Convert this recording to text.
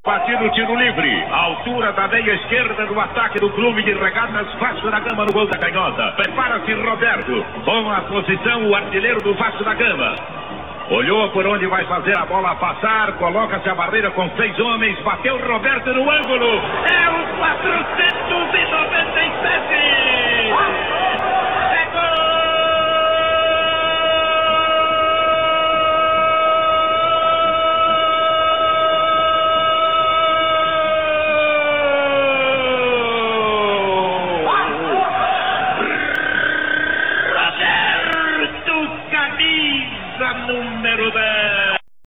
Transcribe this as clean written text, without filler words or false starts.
Batido o tiro livre, altura da meia esquerda do ataque do clube de regatas Vasco da Gama no gol da canhota. Prepara-se Roberto, com a posição o artilheiro do Vasco da Gama. Olhou por onde vai fazer a bola passar, coloca-se a barreira com 6 homens, bateu Roberto no ângulo. É o 497!